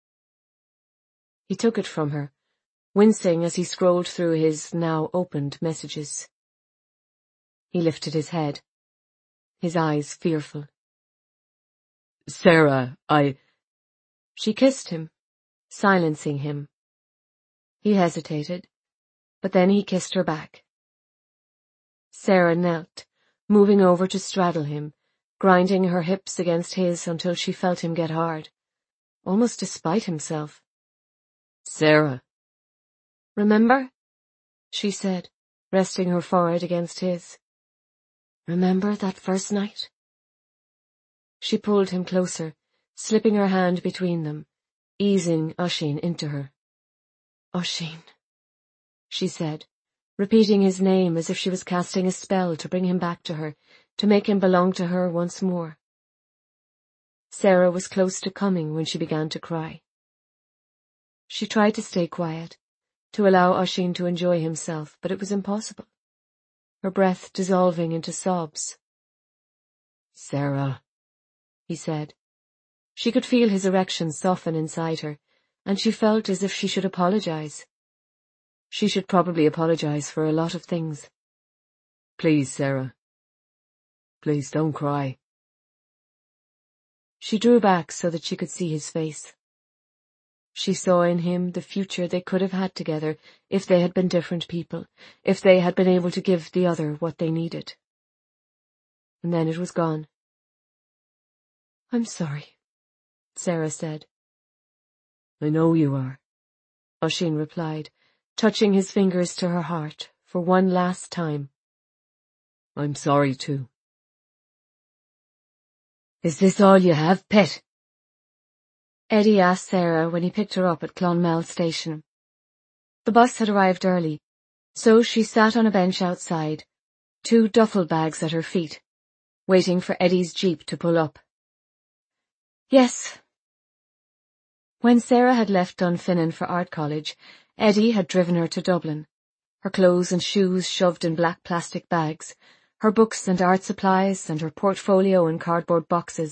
[SPEAKER 1] He took it from her, wincing as he scrolled through his now opened messages. He lifted his head, his eyes fearful. "Sarah, I—" She kissed him, silencing him. He hesitated, but then he kissed her back. Sarah knelt, moving over to straddle him, grinding her hips against his until she felt him get hard, almost despite himself. "Sarah." "Remember?" she said, resting her forehead against his. "Remember that first night?" She pulled him closer, slipping her hand between them, easing Oisín into her. "Oisín," she said, repeating his name as if she was casting a spell to bring him back to her, to make him belong to her once more. Sarah was close to coming when she began to cry. She tried to stay quiet, to allow Oisín to enjoy himself, but it was impossible, her breath dissolving into sobs. "Sarah," he said. She could feel his erection soften inside her, and she felt as if she should apologize. She should probably apologize for a lot of things. "Please, Sarah. Please don't cry." She drew back so that she could see his face. She saw in him the future they could have had together if they had been different people, if they had been able to give the other what they needed. And then it was gone. "I'm sorry," Sarah said. "I know you are," Oisín replied, touching his fingers to her heart for one last time. "I'm sorry too." "Is this all you have, pet?" Eddie asked Sarah when he picked her up at Clonmel station. The bus had arrived early, so she sat on a bench outside, two duffel bags at her feet, waiting for Eddie's jeep to pull up. "Yes." When Sarah had left Dunfinnan for art college, Eddie had driven her to Dublin. her clothes and shoes shoved in black plastic bags, her books and art supplies and her portfolio in cardboard boxes.